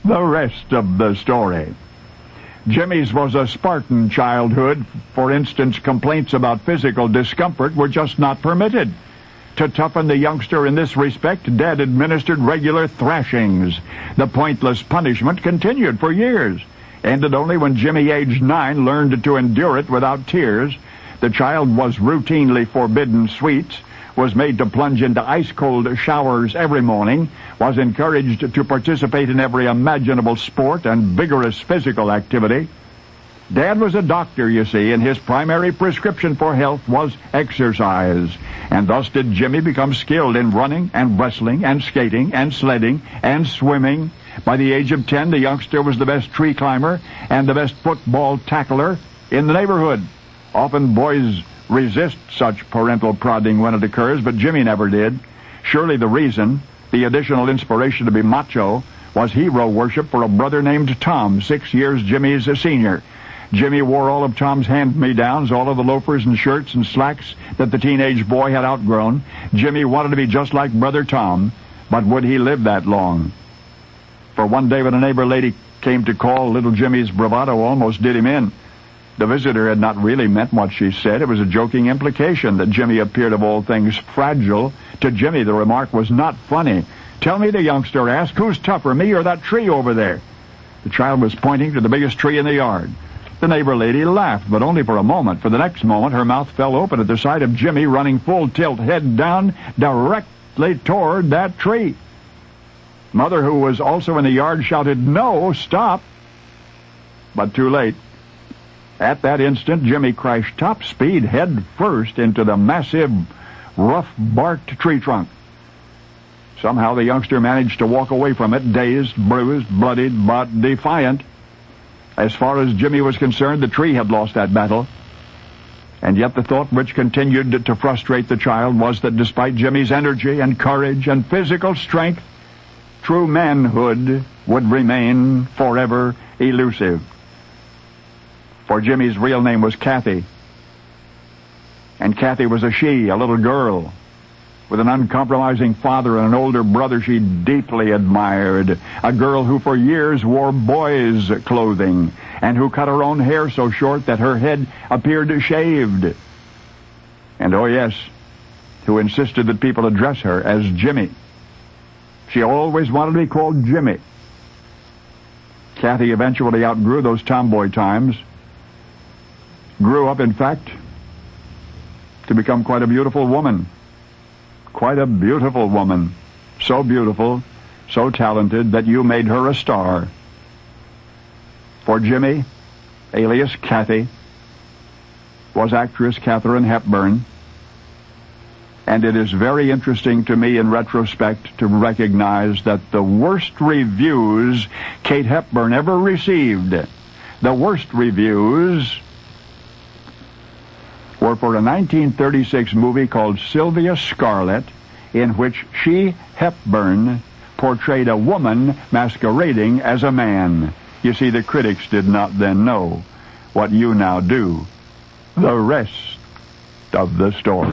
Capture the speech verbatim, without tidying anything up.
The rest of the story. Jimmy's was a Spartan childhood. For instance, complaints about physical discomfort were just not permitted. To toughen the youngster in this respect, Dad administered regular thrashings. The pointless punishment continued for years, ended only when Jimmy, aged nine, learned to endure it without tears. The child was routinely forbidden sweets, was made to plunge into ice-cold showers every morning, was encouraged to participate in every imaginable sport and vigorous physical activity. Dad was a doctor, you see, and his primary prescription for health was exercise. And thus did Jimmy become skilled in running and wrestling and skating and sledding and swimming. By the age of ten, the youngster was the best tree climber and the best football tackler in the neighborhood. Often boys resist such parental prodding when it occurs, but Jimmy never did. Surely the reason, the additional inspiration to be macho, was hero worship for a brother named Tom, six years Jimmy's a senior. Jimmy wore all of Tom's hand-me-downs, all of the loafers and shirts and slacks that the teenage boy had outgrown. Jimmy wanted to be just like Brother Tom, but would he live that long? For one day when a neighbor lady came to call, little Jimmy's bravado almost did him in. The visitor had not really meant what she said. It was a joking implication that Jimmy appeared of all things fragile. To Jimmy, the remark was not funny. "Tell me," the youngster asked, "who's tougher, me or that tree over there?" The child was pointing to the biggest tree in the yard. The neighbor lady laughed, but only for a moment. For the next moment, her mouth fell open at the sight of Jimmy running full tilt, head down, directly toward that tree. Mother, who was also in the yard, shouted, "No, stop!" But too late. At that instant, Jimmy crashed top speed head first into the massive, rough-barked tree trunk. Somehow the youngster managed to walk away from it, dazed, bruised, bloodied, but defiant. As far as Jimmy was concerned, the tree had lost that battle. And yet the thought which continued to frustrate the child was that despite Jimmy's energy and courage and physical strength, true manhood would remain forever elusive. For Jimmy's real name was Kathy. And Kathy was a she, a little girl, with an uncompromising father and an older brother she deeply admired. A girl who for years wore boys' clothing and who cut her own hair so short that her head appeared shaved. And oh yes, who insisted that people address her as Jimmy. She always wanted to be called Jimmy. Kathy eventually outgrew those tomboy times. Grew up, in fact, to become quite a beautiful woman. Quite a beautiful woman. So beautiful, so talented, that you made her a star. For Jimmy, alias Kathy, was actress Katharine Hepburn. And it is very interesting to me in retrospect to recognize that the worst reviews Kate Hepburn ever received, the worst reviews, were for a nineteen thirty-six movie called Sylvia Scarlett, in which she, Hepburn, portrayed a woman masquerading as a man. You see, the critics did not then know what you now do. The rest of the story.